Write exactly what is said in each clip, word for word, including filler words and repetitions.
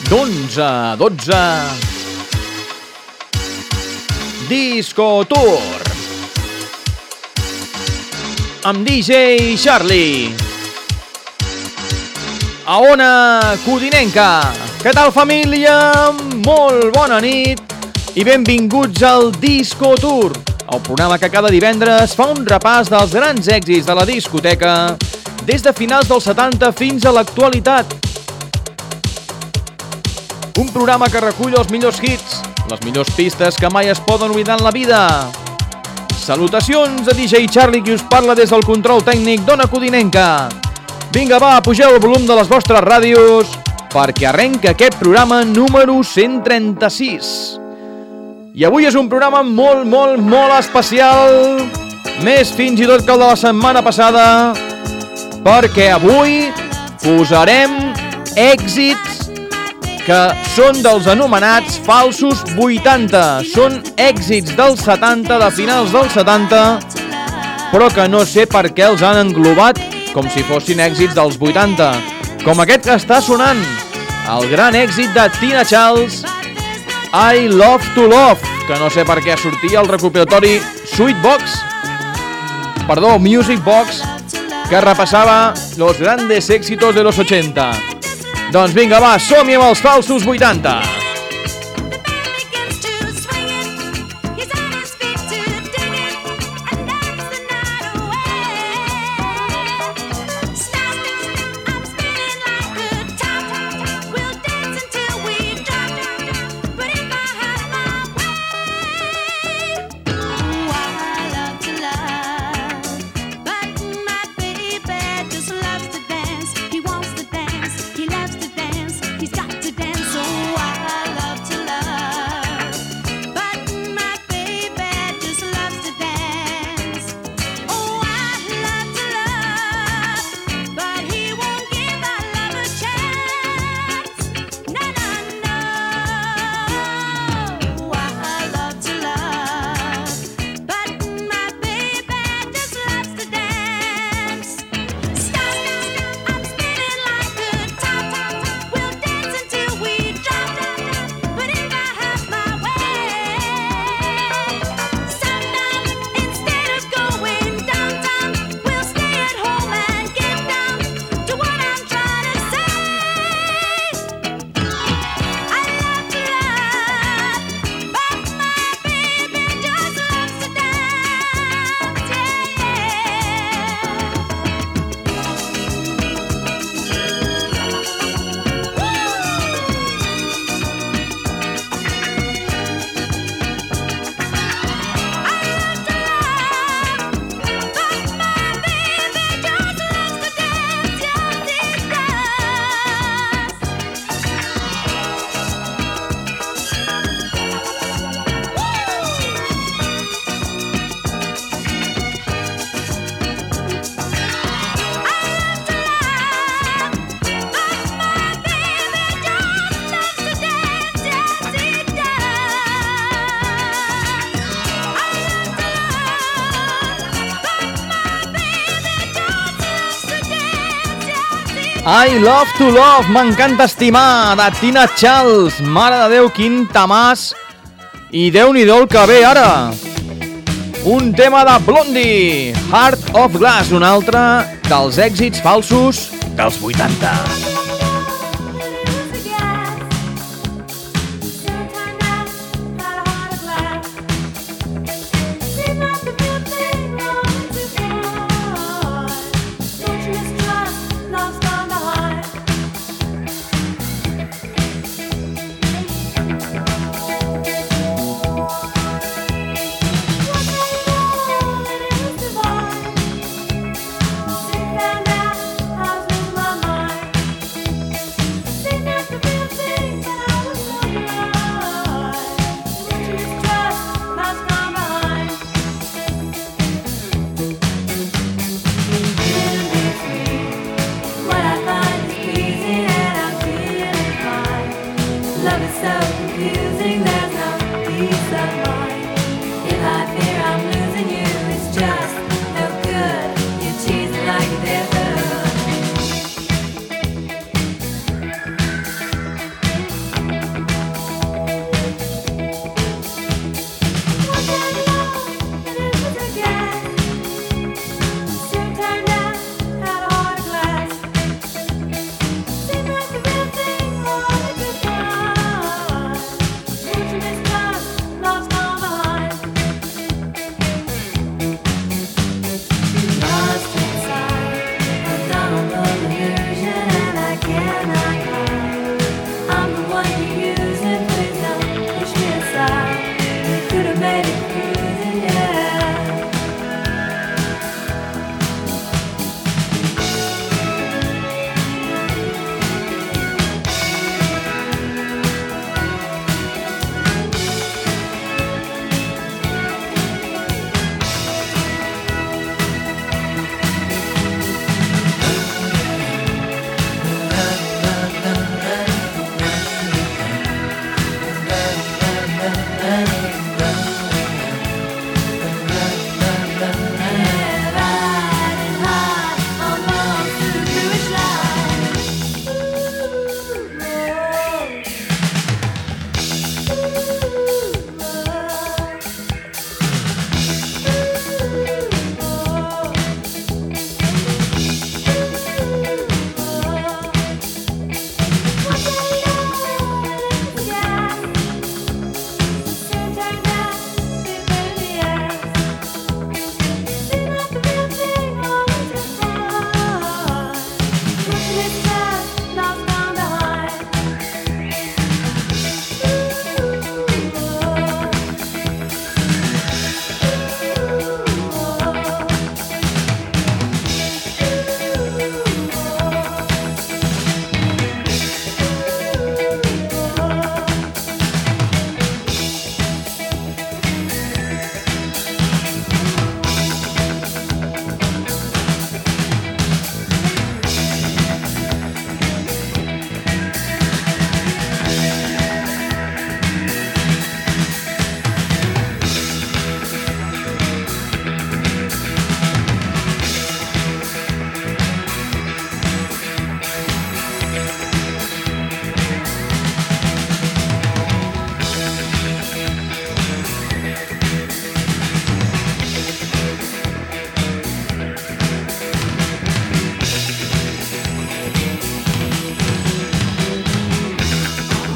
d'onze a dotze. Disco Tour amb D J Charlie a Ona Codinenca. Què tal, família? Molt bona nit i benvinguts al Disco Tour, el programa que cada divendres fa un repàs dels grans èxits de la discoteca des de finals dels setanta fins a l'actualitat. Un programa que recull els millors hits, les millors pistes que mai es poden oblidar en la vida. Salutacions a D J Charlie, qui us parla des del control tècnic d'Ona Codinenca. Vinga, va, pugeu el volum de les vostres ràdios perquè arrenca aquest programa número cent trenta-sis. I avui és un programa molt, molt, molt especial, més fins i tot que el de la setmana passada, perquè avui posarem èxits que són dels anomenats falsos vuitanta. Són èxits dels setanta, de finals dels setanta, però que no sé per què els han englobat com si fossin èxits dels vuitanta. Com aquest que està sonant, el gran èxit de Tina Charles, I Love to Love, que no sé per què sortia al recopilatori Sweet Box, perdó, Music Box, que repassava los grandes éxitos de los ochenta. Doncs vinga, va, som-hi amb els falsos vuitanta. I Love to Love, m'encanta estimar, de Tina Charles. Mare de Déu, quin tamàs. I Déu-n'hi-do el que ve ara. Un tema de Blondie, Heart of Glass, un altre dels èxits falsos dels vuitanta.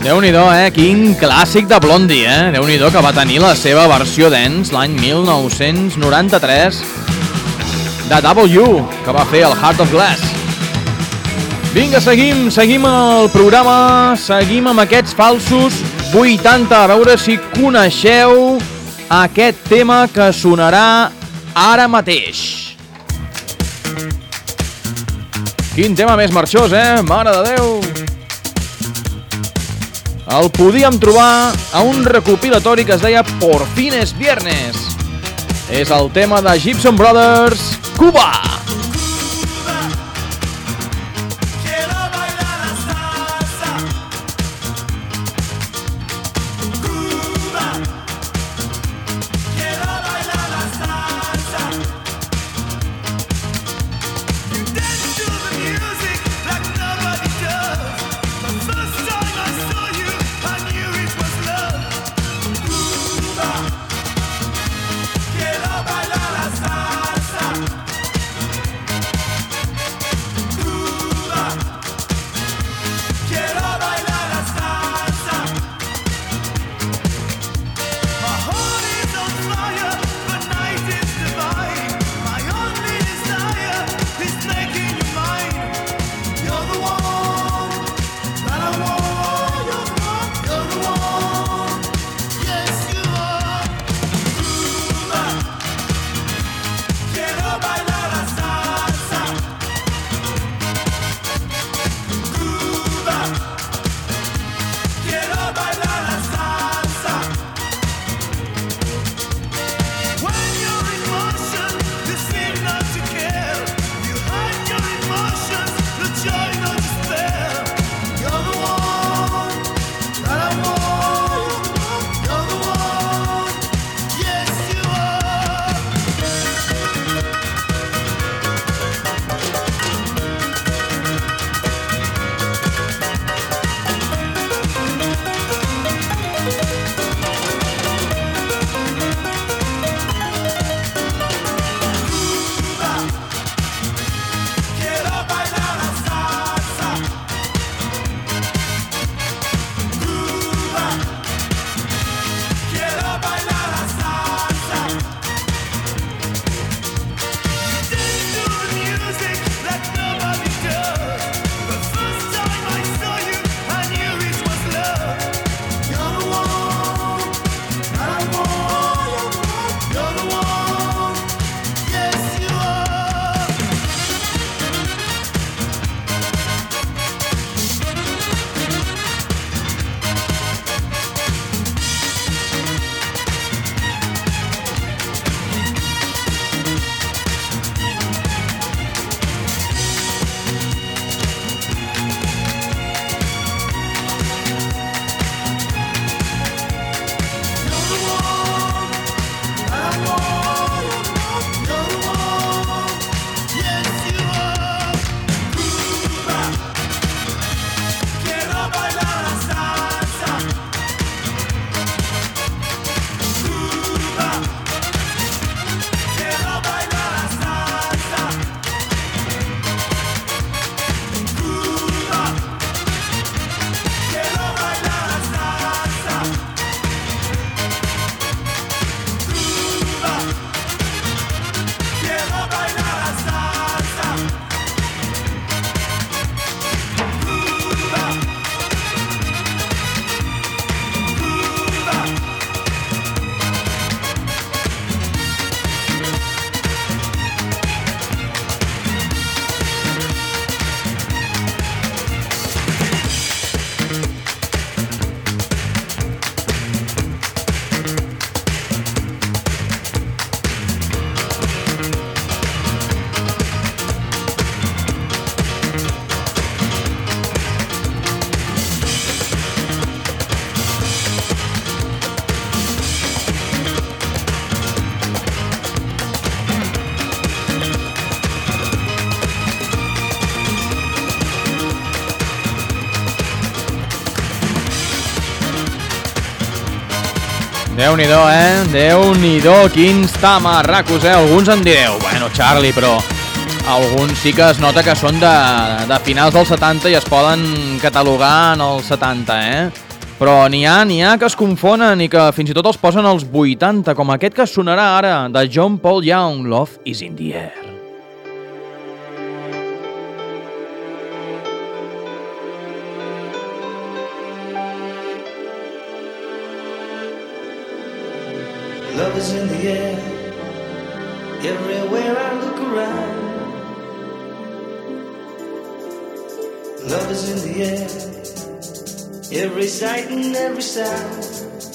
Déu-n'hi-do, eh? Quin clàssic de Blondie, eh? Déu-n'hi-do, que va tenir la seva versió dance l'any mil nou-cents noranta-tres de W, que va fer el Heart of Glass. Vinga, seguim, seguim el programa, seguim amb aquests falsos vuitanta, a veure si coneixeu aquest tema que sonarà ara mateix. Quin tema més marxós, eh? Mare de Déu! El podíem trobar a un recopilatori que es deia Por fin es viernes. És el tema de Gibson Brothers, Cuba! Déu-n'hi-do, eh? Déu-n'hi-do, quins tamarracos, eh? Alguns em direu, bueno, Charlie, però alguns sí que es nota que són de, de finals dels setanta i es poden catalogar en els setanta, eh? Però n'hi ha, n'hi ha que es confonen i que fins i tot els posen als vuitanta, com aquest que sonarà ara, de John Paul Young, Love is in the air. Love is in the air, everywhere I look around. Love is in the air, every sight and every sound.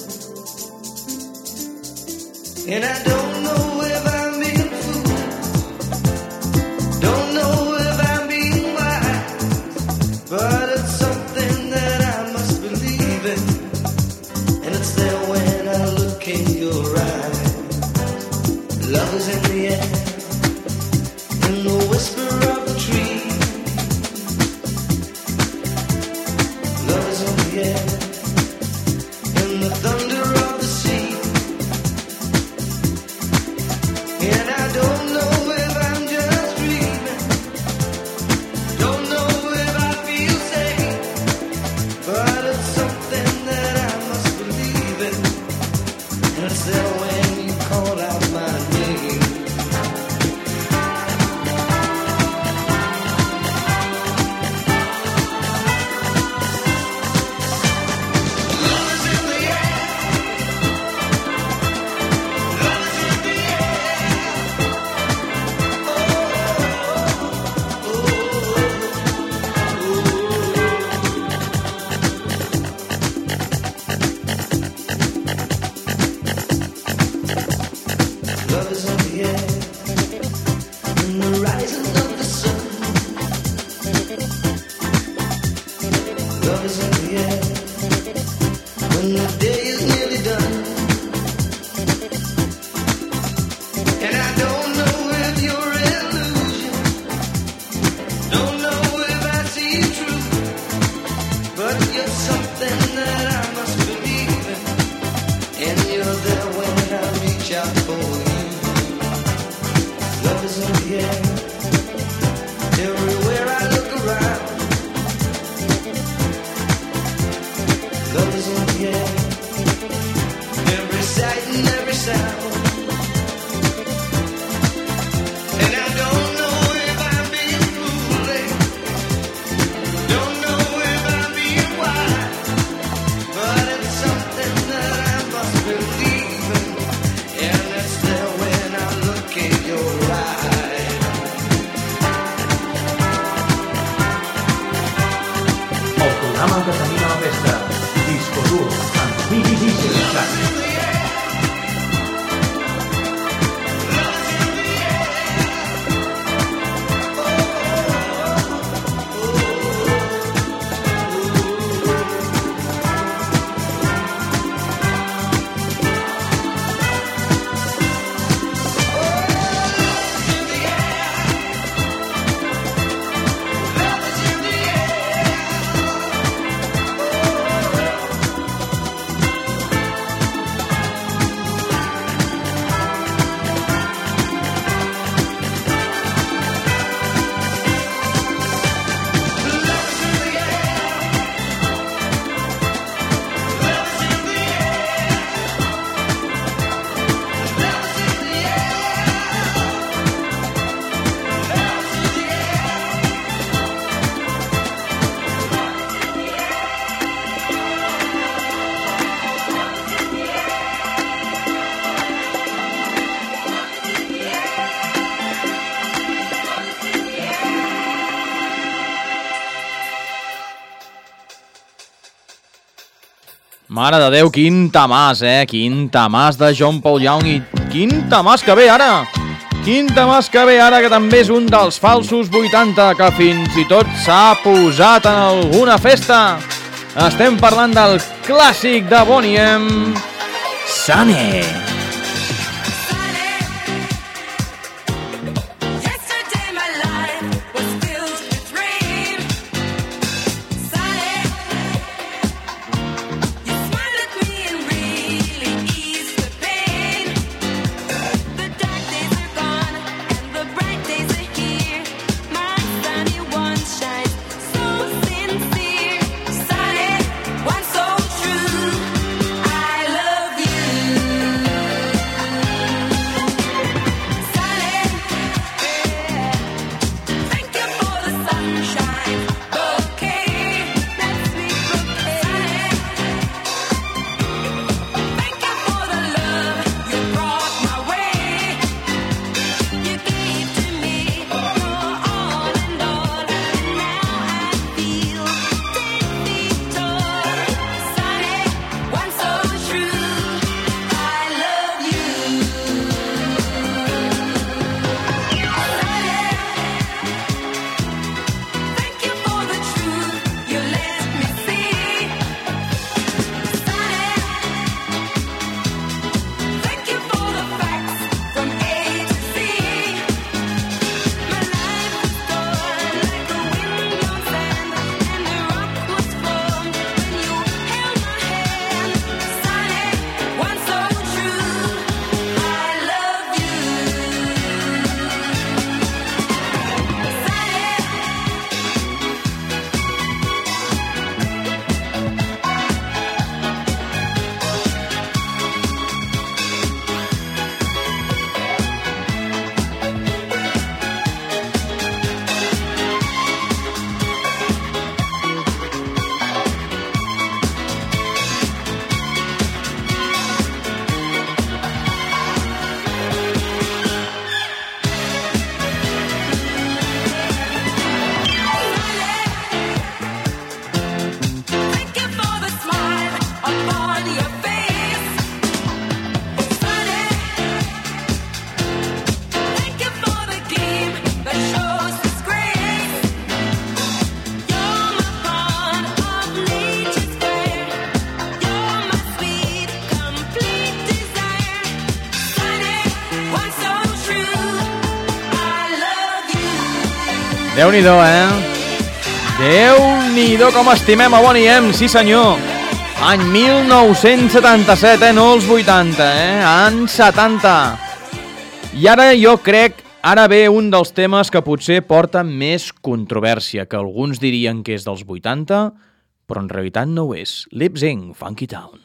And I don't know if I'm being foolish, don't know if I'm being wise, but it's something that I must believe in, and it's there when I look in your eyes. Love is in the air, in the whisper of the tree. Love is in the air, in the thunder of the sea. And I don't know if I'm just dreaming, don't know if I feel safe, but it's something that I must believe in, and it's there when you call out my name. Love is in the air, in the rising of the sun. Love is in the air, when the day is nearly done. And I don't know if you're illusion, don't know if I see truth, but you're something that I must believe in, and you're there when I reach out for you. Love is in the air, everywhere I look around. Love is in the air, every sight and every sound. And I don't know if I'm being foolish, don't know if I'm being wise, but it's something that I must believe in, and it's there when I look in your eyes. El programa que tenim a la festa, Disco Tour, amb D J Charlie. Mare de Déu, quin tamàs, eh? Quin tamàs de John Paul Young i quin tamàs que ve ara! Quin tamàs que ve ara, que també és un dels falsos vuitanta, que fins i tot s'ha posat en alguna festa. Estem parlant del clàssic de Boney M, Sunny. Shines so sincere, sunny, one so true. Déu-n'hi-do, eh? Déu-n'hi-do com estimem a Boney M, sí senyor. Any mil nou-cents setanta-set, eh? No els vuitanta, eh? Anys setanta. I ara jo crec, ara ve un dels temes que potser porta més controvèrsia, que alguns dirien que és dels vuitanta, però en realitat no ho és. Lip Sync, Funky Town.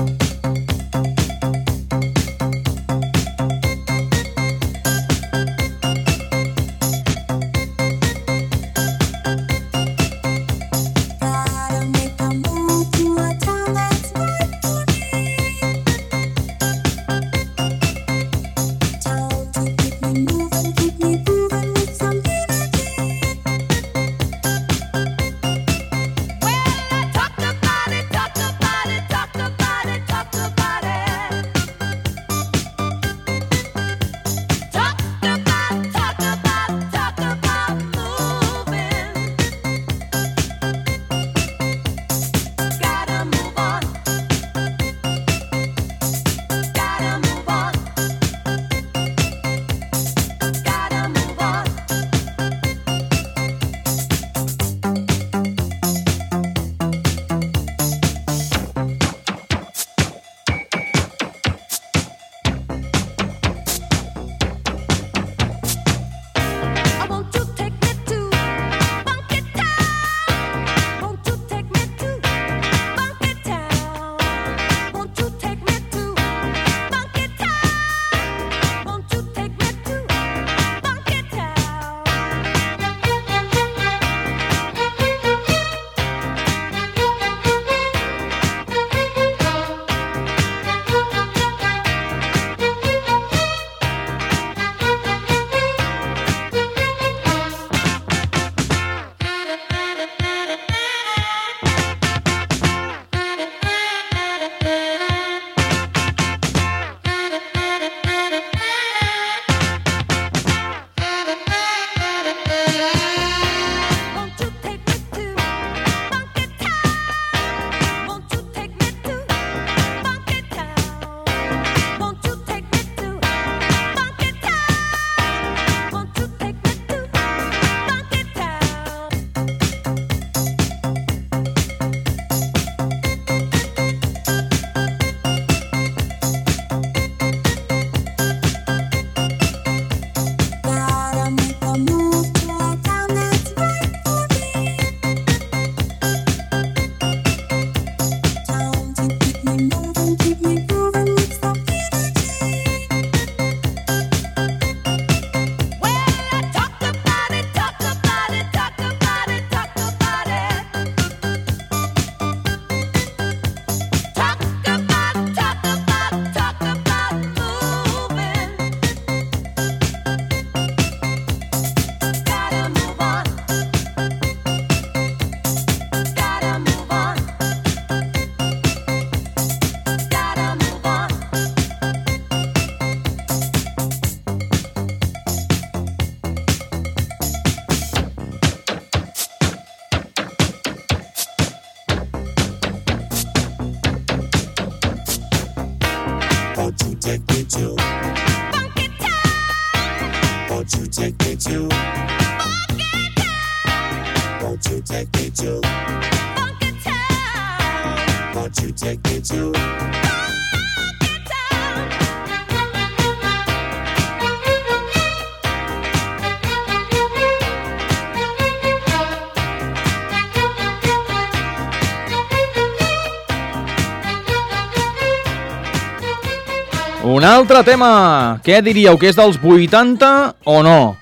Un altre tema. Què diríeu, que és dels vuitanta o no?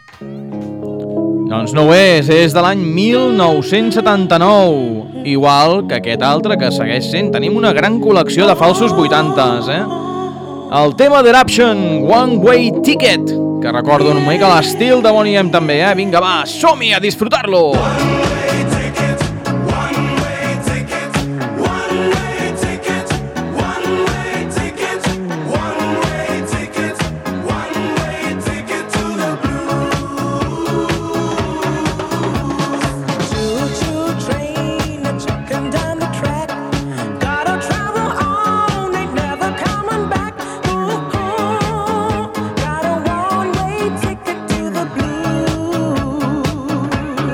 Doncs no ho és, és de l'any mil nou-cents setanta-nou. Igual que aquest altre que segueix sent. Tenim una gran col·lecció de falsos vuitantes, eh? El tema d'Eruption, One Way Ticket, que recordo una mica l'estil de Boney M també, eh? Vinga, va, som-hi a disfrutar-lo! Got a one-way ticket to the blues.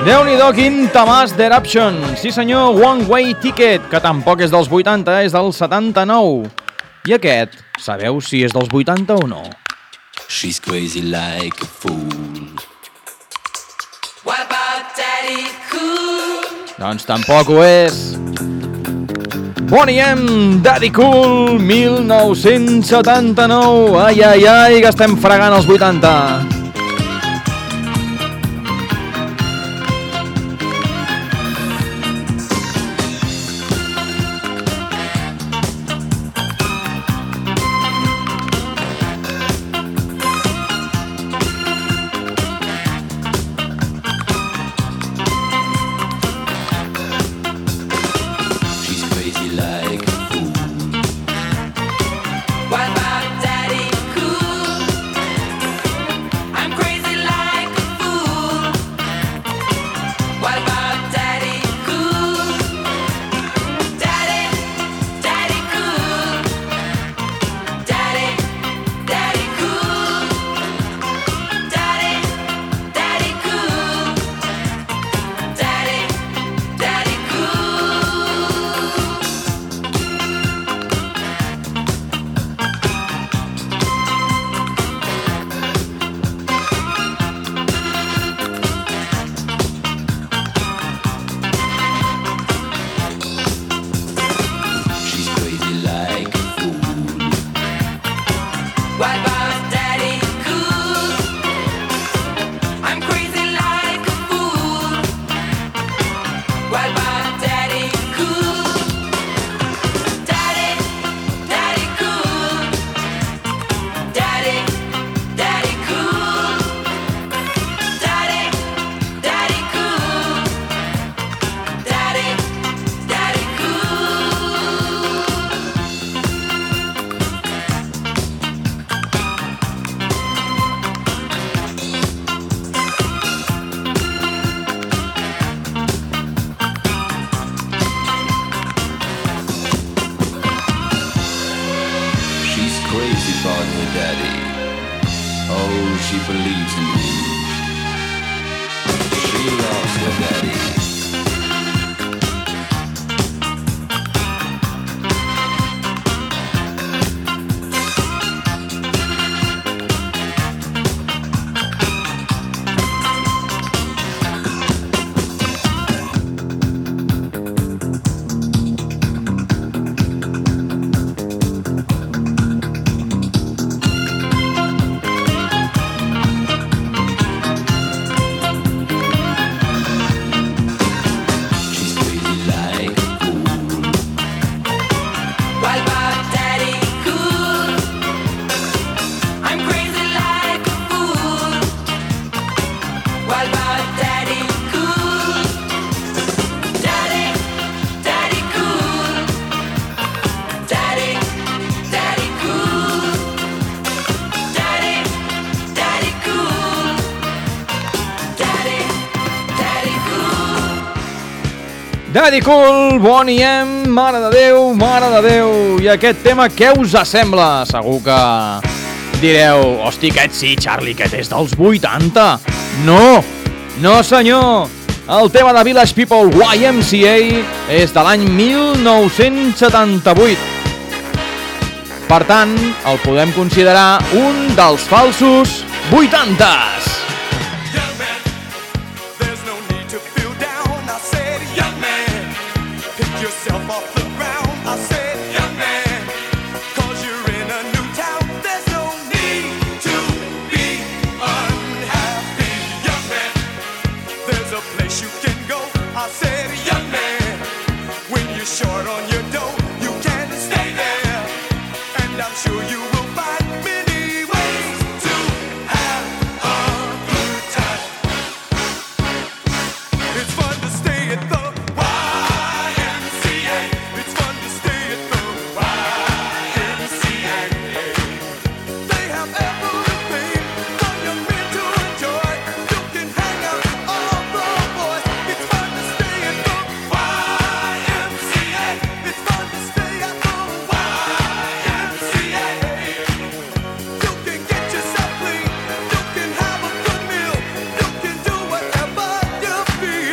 Déu-n'hi-do, quin tamàs d'Eruption. Sí senyor, One Way Ticket, que tampoc és dels vuitanta, és del setanta-nou. I aquest, sabeu si és dels vuitanta o no? She's crazy like a fool. What about Daddy Cool? Doncs tampoc ho és. Bonnie M, Daddy Cool, mil nou-cents setanta-nou. Ai, ai, ai, que estem fregant els vuitanta. Daddy Cool, Bonnie M, mare de Déu, mare de Déu. I aquest tema què us sembla? Segur que direu, hosti, aquest sí, Charlie, aquest és dels vuitanta. No, no senyor. El tema de Village People, Y M C A, és de l'any mil nou-cents setanta-vuit. Per tant, el podem considerar un dels falsos vuitantes. Feel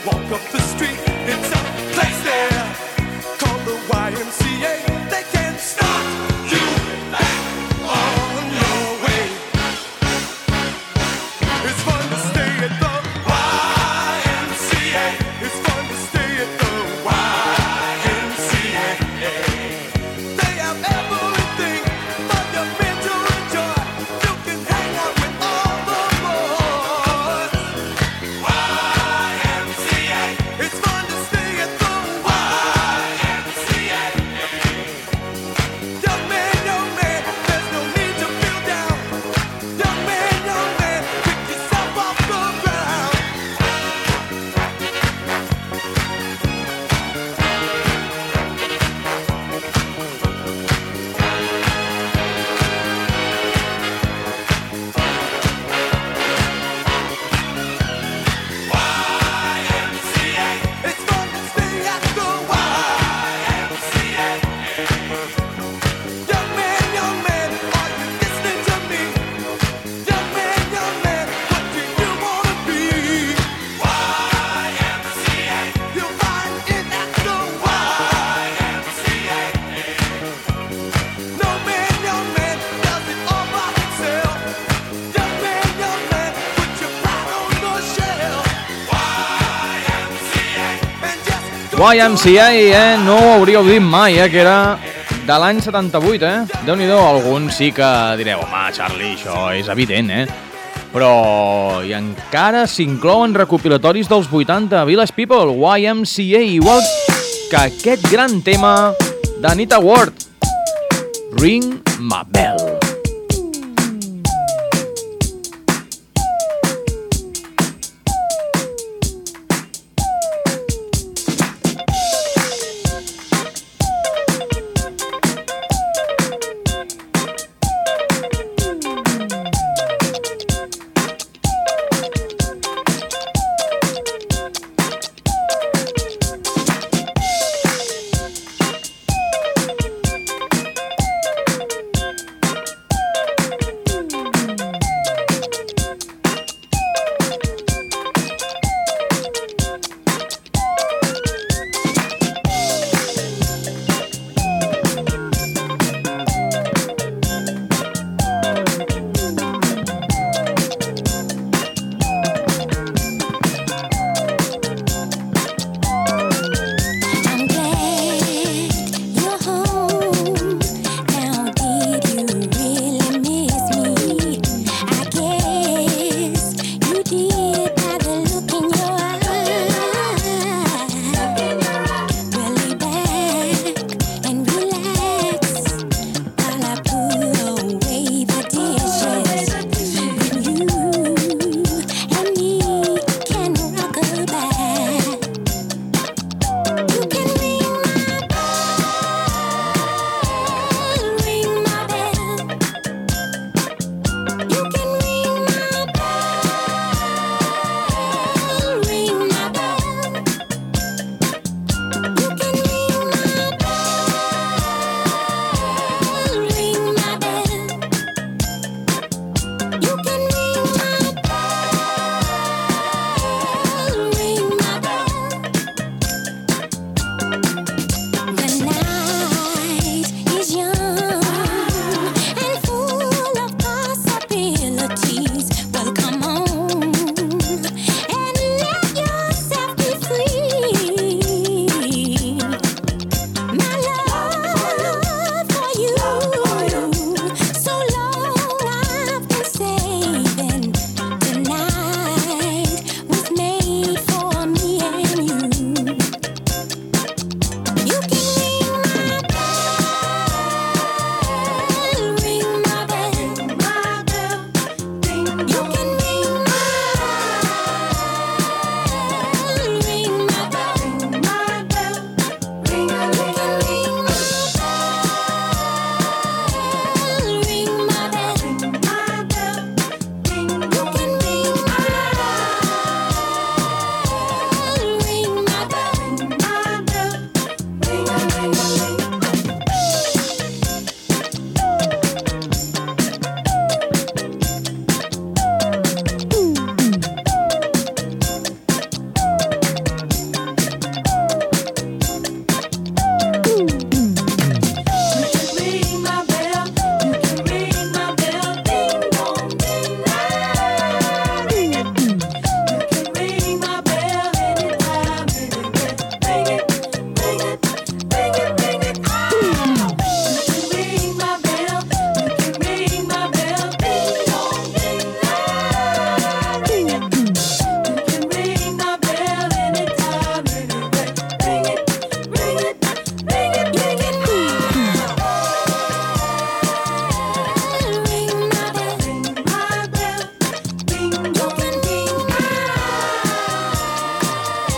walk up the street, it's a place there called the Y M C A. They can't stop you back on your way. It's fun to stay at the Y M C A. It's fun to stay at the Y M C A. They have everything for your men to enjoy. You can hang out with all the boys. Y M C A. It's fun to stay at the Y M C A. Young man, young man, there's no need to feel down. Young man, young man, pick yourself off the ground. Y M C A. It's fun to stay at the Y M C A. Young man, young man, are you listening to me? Young man, young man, what do you wanna be? Y M C A. You'll find it at the Y M C A. No man, young man, does it all by himself. Young man, young man, put your pride on the shelf. Y M C A. And just Y M C A, eh? No ho hauríeu dit mai, eh? Que era de l'any setanta-vuit, eh? Déu-n'hi-do, alguns sí que direu, home, Charlie, això és evident, eh? Però i encara s'inclouen recopilatoris dels vuitanta, Village People, Y M C A, igual que aquest gran tema d'Anita Ward, Ring My Bell.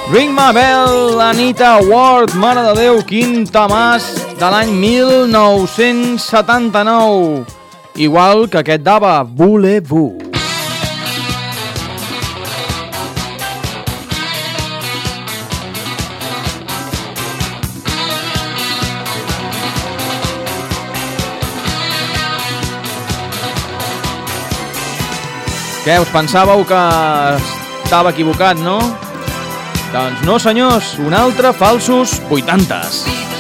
Ring My Bell, Anita Ward, mare de Déu, quin tamàs de l'any mil nou-cents setanta-nou. Igual que aquest d'Ava, Voulez-vous. Què, us pensàveu que estava equivocat, no? Doncs no, senyors, un altre falsos vuitantes.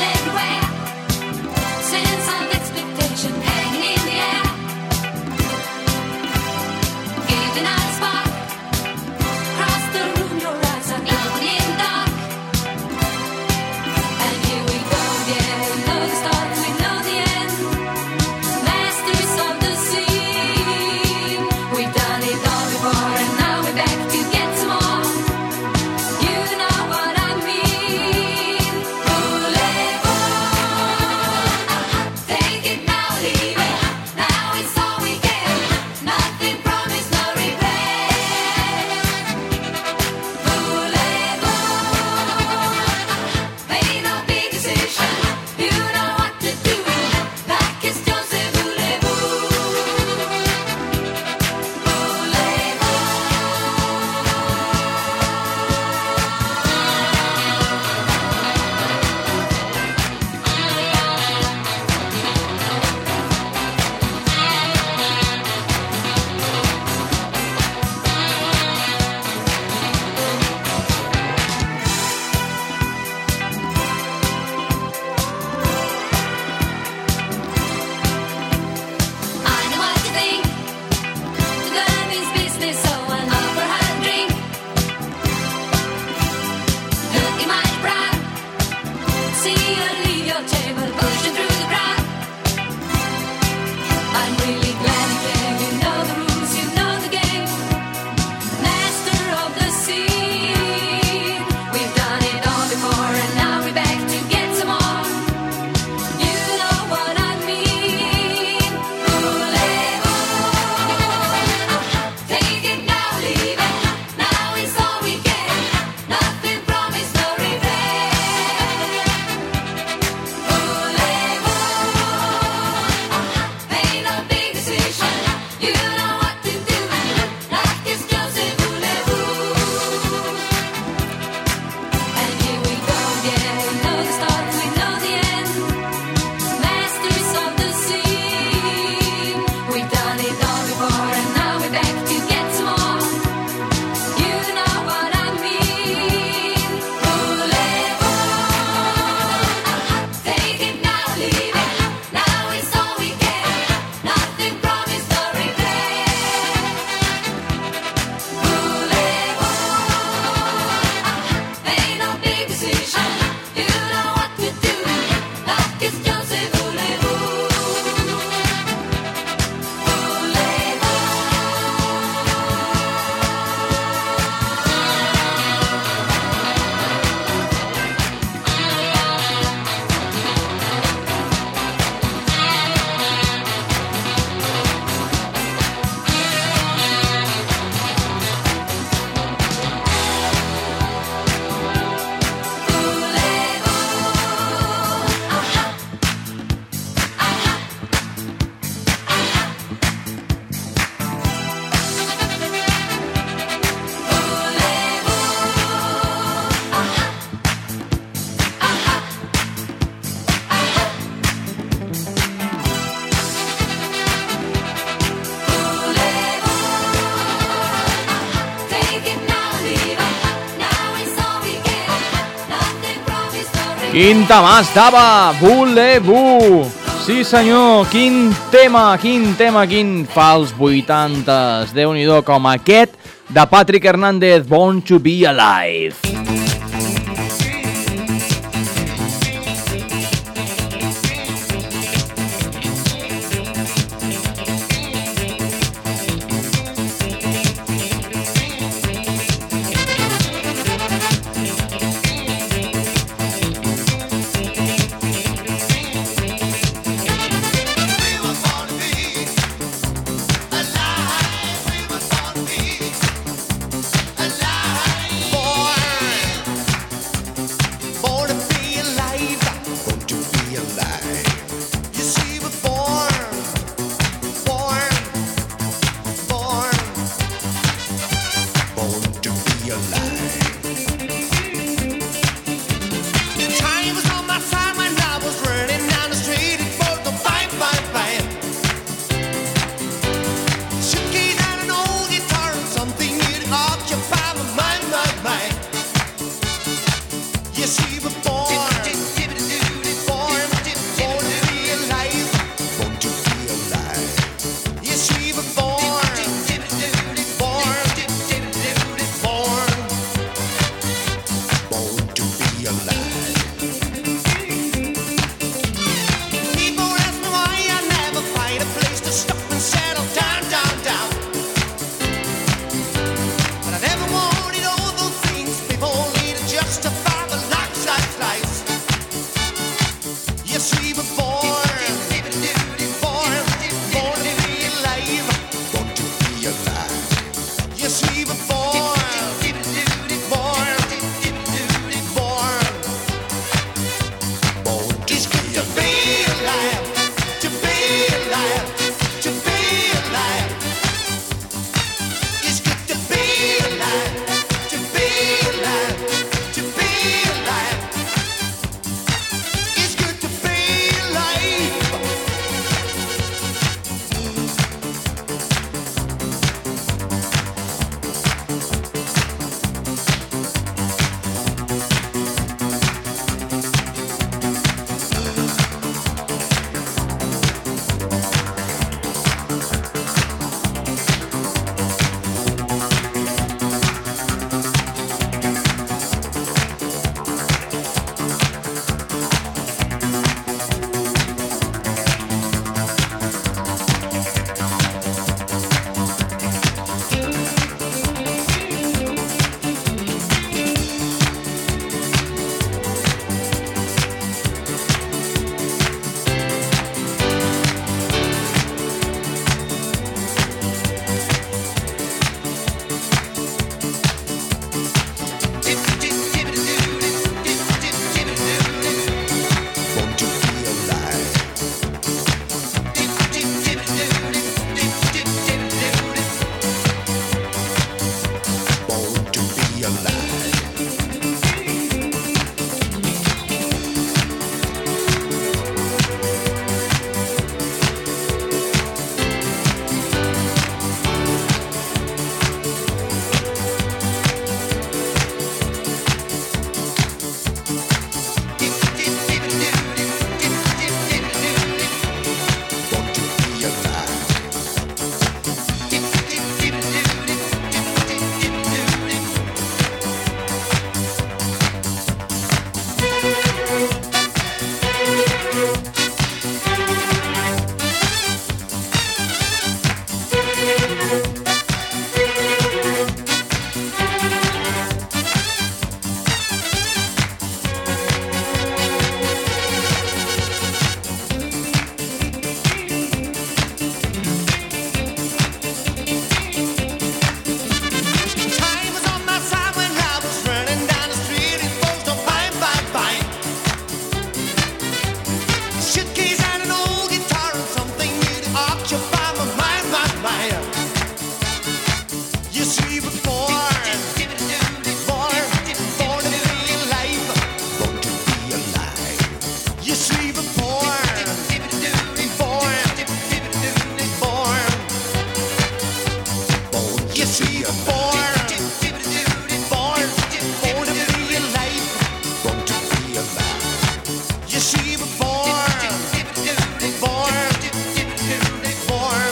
Quin tamàs d'Ava, Voulez-vous. Sí senyor, quin tema, quin tema, quin fals vuitantes. Déu-n'hi-do, com aquest de Patrick Hernández, Born to be Alive. Boy, Time was on my side when I was running down the street. It was the bang, bang, bang. Suitcase and an old guitar and something you'd occupy my mind, my mind. Yes, we were born, born, born to be alive. Born to be alive. Yes, we were born, born, born, born to be alive. People ask me why I never find a place to stop and settle down, down, down. But I never wanted all those things people need to justify the lives, lives, lives. Yes, we were born, born, born to be alive. Born to be alive. Yes, we were born, born, born. It's good to be alive, to be alive, to be alive. It's good to be alive, to be alive, to be alive. It's good to be alive. Born to be alive. Born to be alive. Born to be alive. Time was on my side when I was running down the street. It was the bang, bang, bang. Suitcase and an old guitar and something new to occupy my mind, my mind. Yes, we were born, born, born to be alive. Born to be alive. Yes, we were born, born, born. Yes, we were born, born, born to be alive. Born to be alive. Yes, we were born, born, born.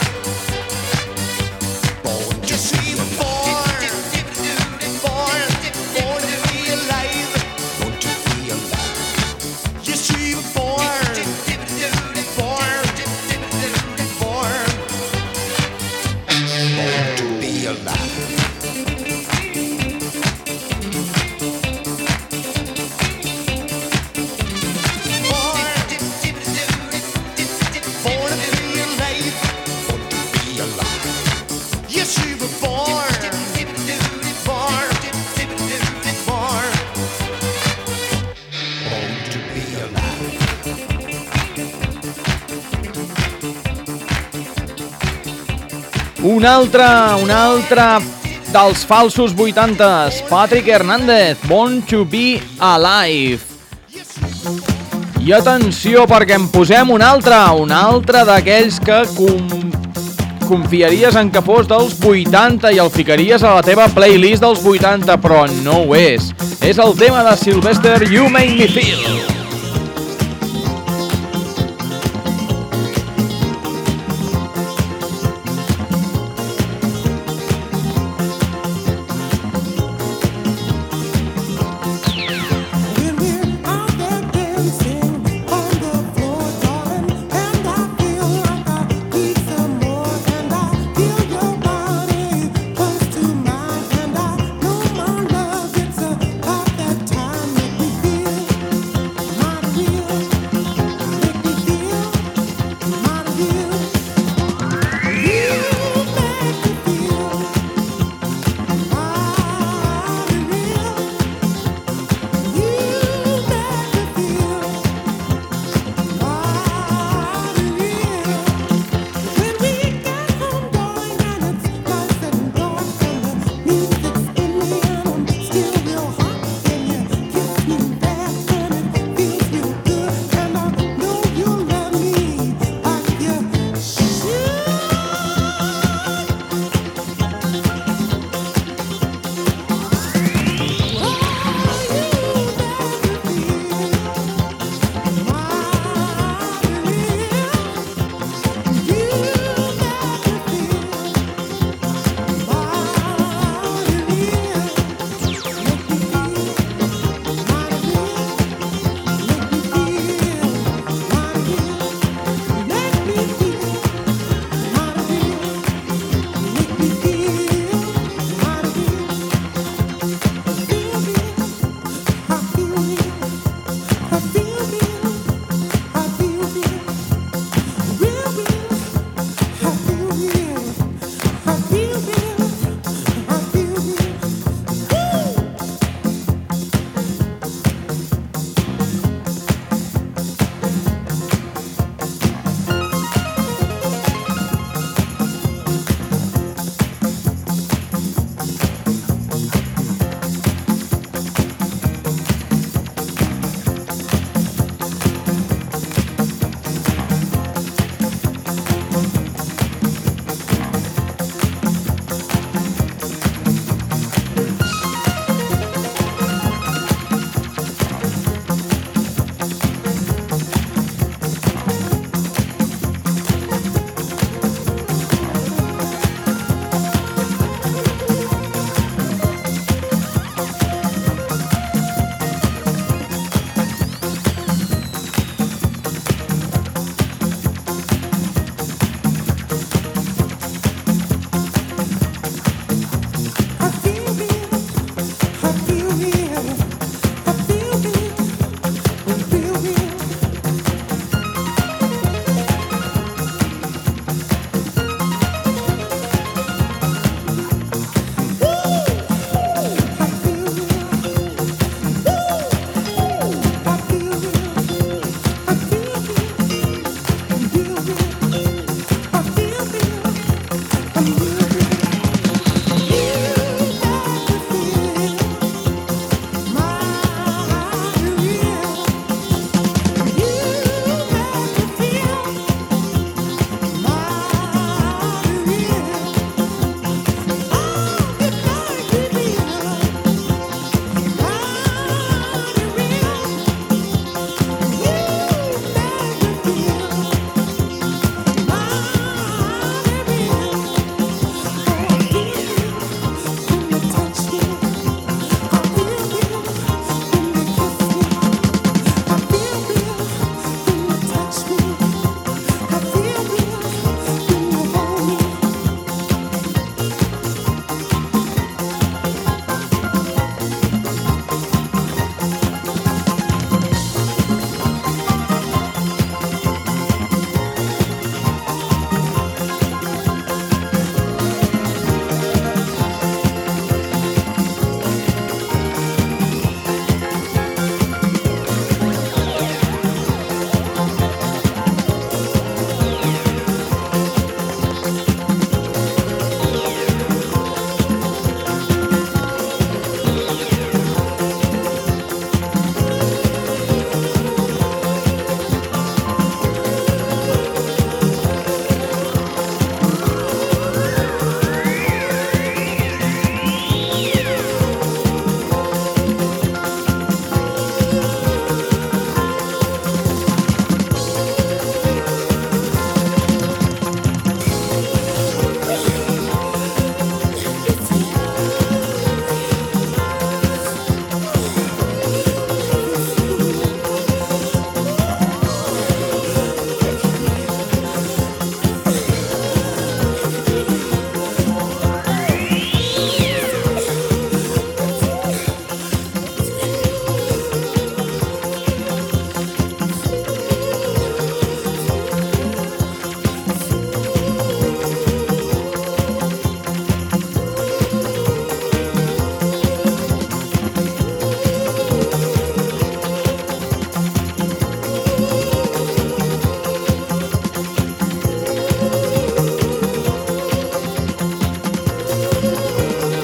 Yes, we were born, born, born to be alive. Born to be alive. Yes, we were born, born, born, born to be alive. Una altra, una altra dels falsos vuitantes, Patrick Hernández, Born to be Alive. I atenció, perquè en posem un altre, un altre d'aquells que com... confiaries en que fos dels vuitanta i el ficaries a la teva playlist dels vuitanta, però no ho és. És el tema de Sylvester, You Make Me Feel.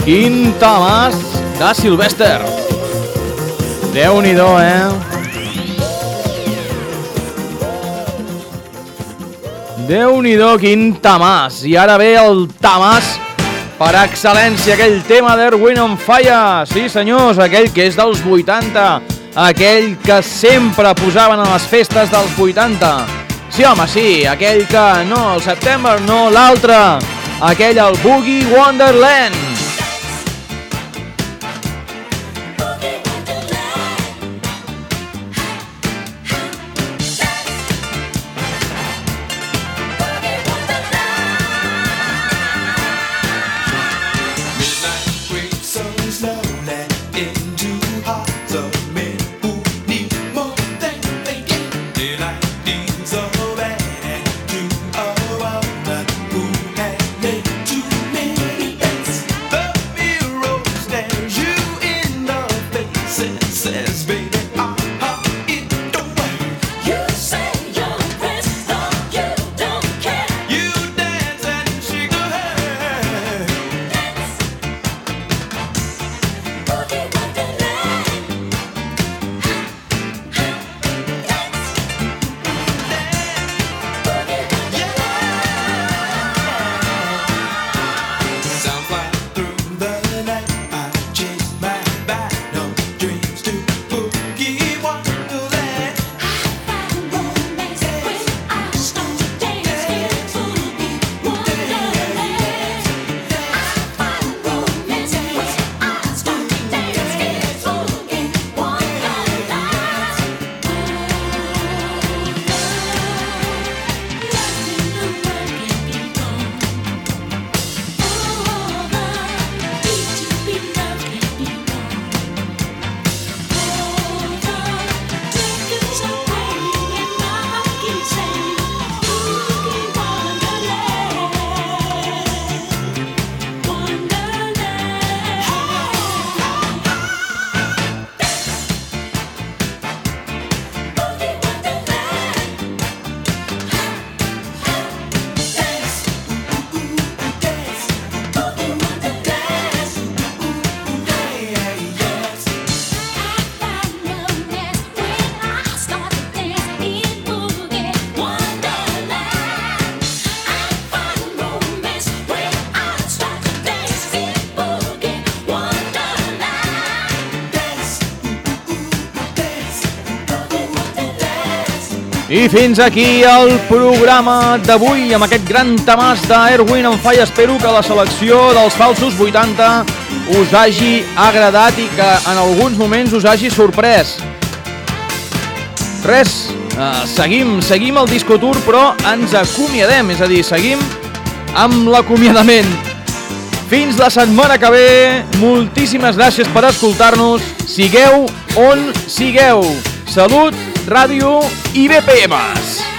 Quin tamàs de Sylvester. Déu-n'hi-do, eh? Déu-n'hi-do, quin tamàs. I ara ve el tamàs per excel·lència, aquell tema d'Earth, Wind and Fire. Sí, senyors, aquell que és dels vuitanta, aquell que sempre posaven a les festes dels vuitanta. Sí, home, sí, aquell que no, el September, no, l'altre, aquell, el Boogie Wonderland. I fins aquí el programa d'avui amb aquest gran tamàs d'Earth, Wind and Fire. Espero que la selecció dels falsos vuitanta us hagi agradat i que en alguns moments us hagi sorprès. Res, eh, seguim, seguim el Disco Tour, però ens acomiadem, és a dir, seguim amb l'acomiadament. Fins la setmana que ve, moltíssimes gràcies per escoltar-nos, sigueu on sigueu. Salut, ràdio i B P Ms.